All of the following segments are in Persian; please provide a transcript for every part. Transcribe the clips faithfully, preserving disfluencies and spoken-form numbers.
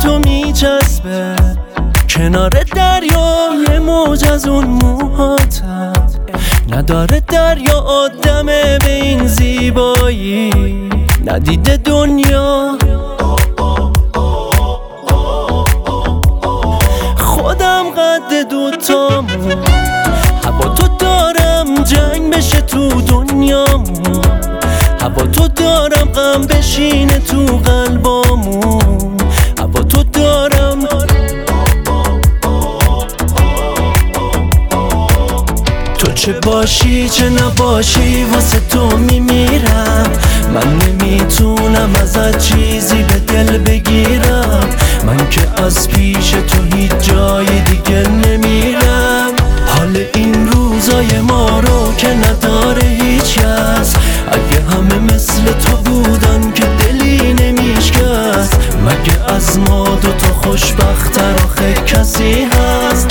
تو میچسبه کنار دریا، یه موج از اون موهاتم نداره دریا آدمه به این زیبایی ندیده دنیا. خودم قد دوتامون هوا تو دارم جنگ بشه تو دنیامون، هوا تو دارم غم بشینه تو قلبامون، هوا تو دارم تو چه باشی چه نباشی واسه تو میمیرم. من نمیتونم ازت چیزی به دل بگیرم، من که از پیش تو هیچ جای دیگه نمیرم. حال این روزای ما رو که نداره هیچ کس، اگه همه مثل تو بودن که دلی نمیشکست، مگه از ما دوتا خوشبخت‌تر آخه کسی هست؟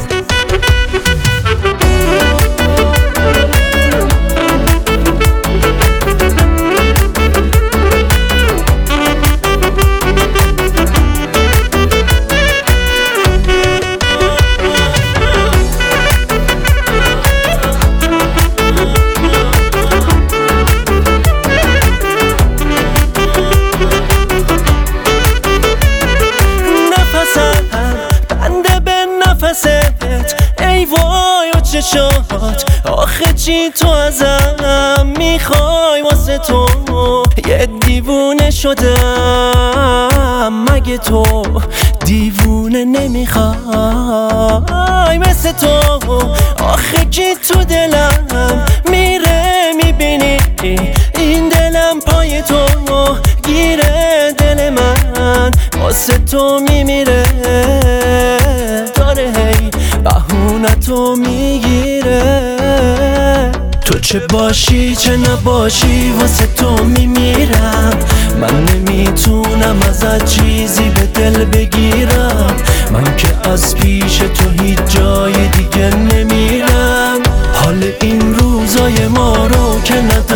ای وای و چشات آخه چی تو ازم میخوای؟ واسه تو یه دیوونه شدم، مگه تو دیوونه نمیخوای؟ مثل تو آخه کی تو دلم میره میبینی این دلم پای تو گیره، دل من واسه تو میمیره داره هی بهونه تو میگیره. تو چه باشی چه نباشی واسه تو میمیرم، من نمیتونم ازت چیزی به دل بگیرم، من که از پیش تو هیچ جای دیگه نمیرم. حال این روزای ما رو که ندارم